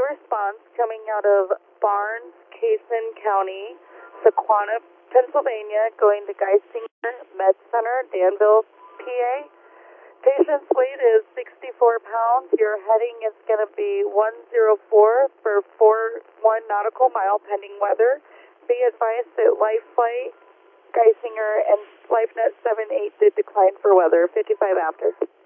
response coming out of Barnes, Cason County, Sequanna, Pennsylvania, going to Geisinger Med Center, Danville, PA. Patient's weight is 64 pounds. Your heading is going to be 104 for 41 nautical mile pending weather. Be advised that Life Flight, Geisinger, and LifeNet 78 did decline for weather, 55 after.